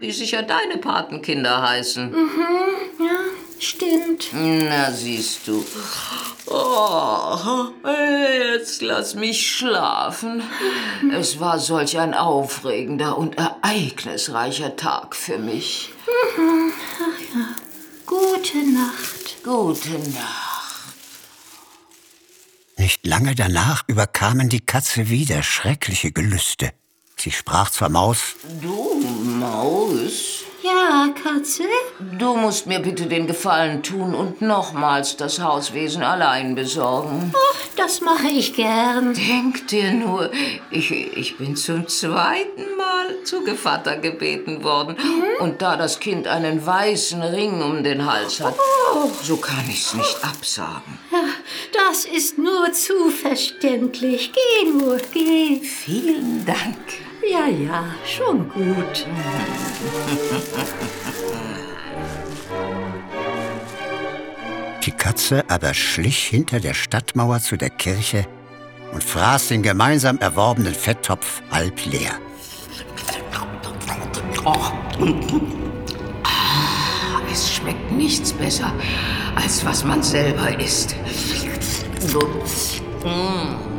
wie sicher deine Patenkinder heißen. Ja, stimmt. Na, siehst du. Oh, jetzt lass mich schlafen. Es war solch ein aufregender und ereignisreicher Tag für mich. Gute Nacht. Gute Nacht. Nicht lange danach überkamen die Katze wieder schreckliche Gelüste. Sie sprach zur Maus: Du, Maus, Ja, Katze? du musst mir bitte den Gefallen tun und nochmals das Hauswesen allein besorgen. Ach, das mache ich gern. Denk dir nur, ich bin zum zweiten Mal zu Gevatter gebeten worden. Und da das Kind einen weißen Ring um den Hals hat, so kann ich's nicht absagen. Das ist nur zu verständlich. Geh nur, geh. Vielen Dank. Ja, schon gut. Die Katze aber schlich hinter der Stadtmauer zu der Kirche und fraß den gemeinsam erworbenen Fetttopf halb leer. Es schmeckt nichts besser, als was man selber isst. So.